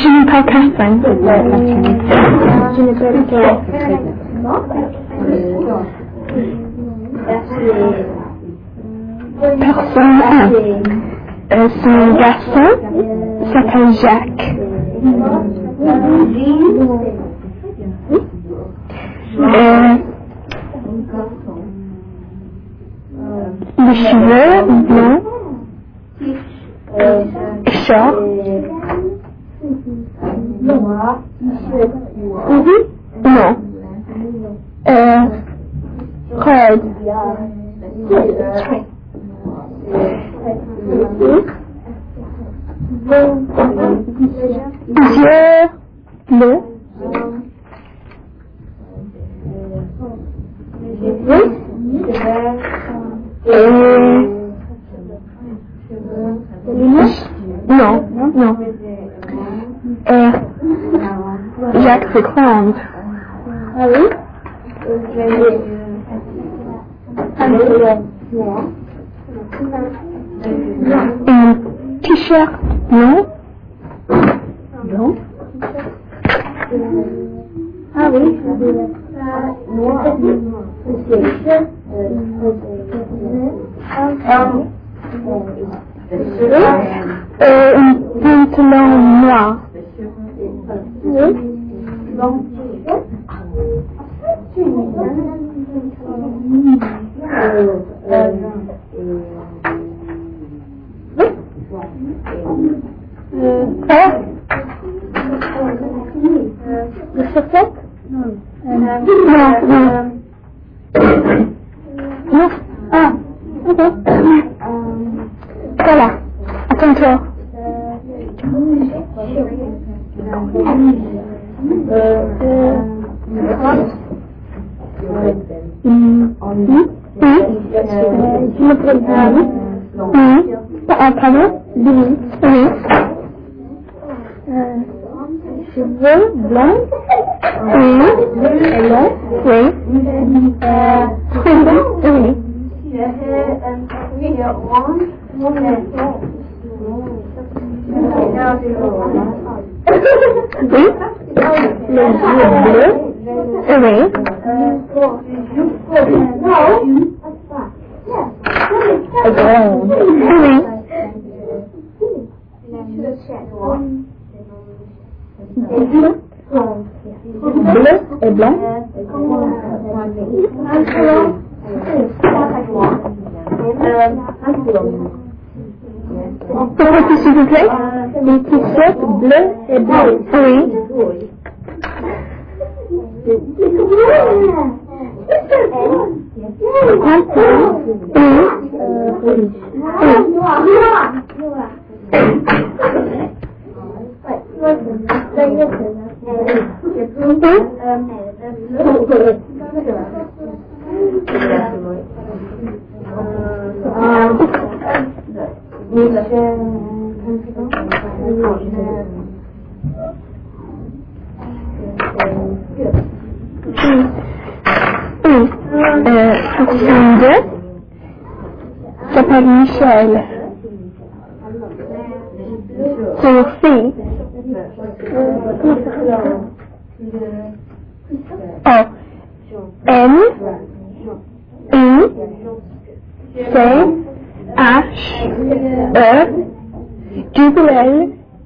Je ne parle personne. Je ne parle Personne. Son garçon s'appelle Jacques. Les cheveux blancs. Short. Non. Red. Yeux bleus. Non, non. Jacques c'est grande. Ah oui? Un t-shirt blanc. Blanc. Ah oui? Un pantalon noir. Oui? Les chaussettes? Non. Ah, ok. Voilà. À ton tour. Je me présente. Pardon? Oui. Cheveux blancs. Oui. Longs. Oui. Oui. Oui. Les yeux bleus. Oui. Ronde. Oui. Bleu et blanc. Pourquoi s'il vous plaît? Les t-shirts bleus et blancs. Oui. Son deux s'appelle Michel. Son fille. Oh. M. I. C. H. E. Double L.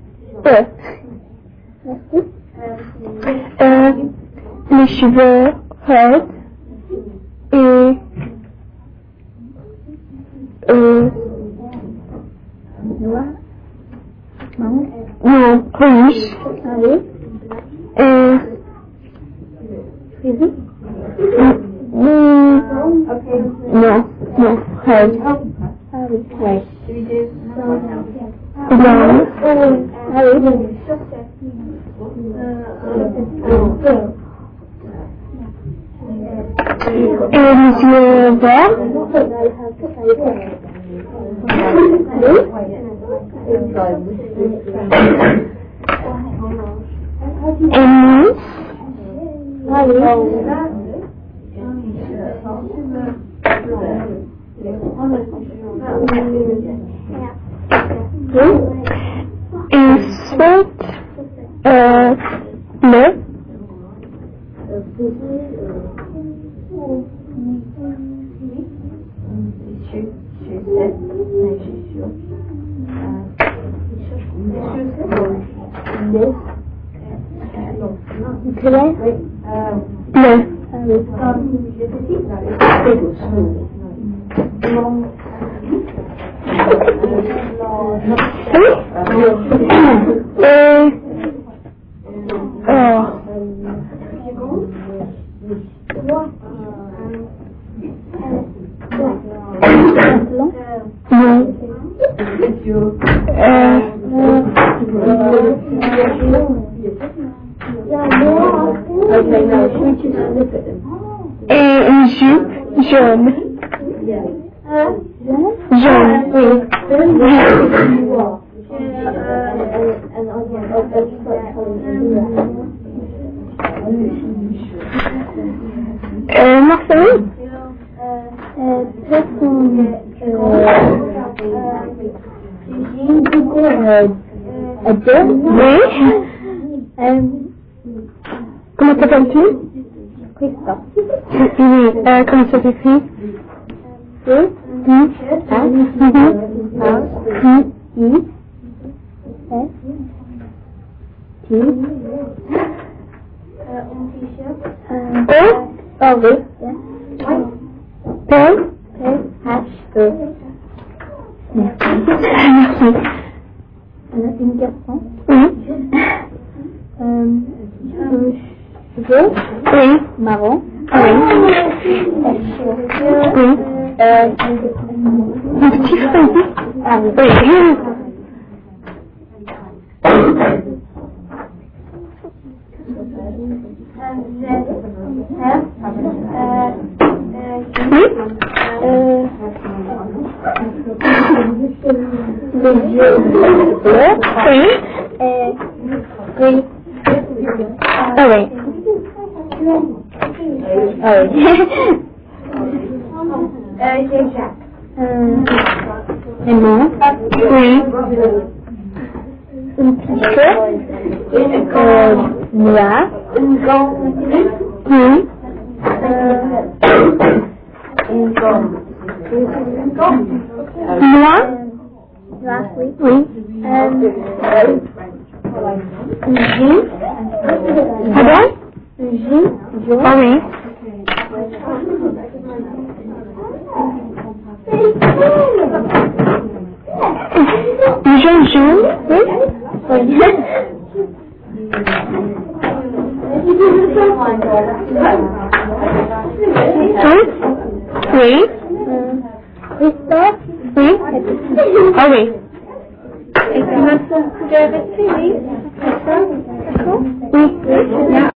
E. Les cheveux raides. Et Noir. Non. non, rouge. Ah oui? Frisé? Non, red. Ah oui. Ouais. Blanc. Ah oui. Et les yeux verts. Et mince. Ah oui. Et sweat Claire. Bleu. Et jaune. Jaune, oui. Marcelin? Oui. Comment t'appelles-tu? Christophe. Oui, comment ça s'écrit? Une garçon. Oui. Oui. Marron. Oui. Oui. Un petit feuille. Ah oui. Oui. Les yeux bleus. Oui. Oui. Ah oui. Aimant. Oui. Une petite noire. Oui. Moi? Noire, oui. Oui. Une J. Pardon? Une J. Jaune. Ah oui. Jaune, jaune? Oui. Oui. Oui. Christophe. Oui. Ah oui. Et tu m'as fait rester, oui. Christophe. D'accord. Oui.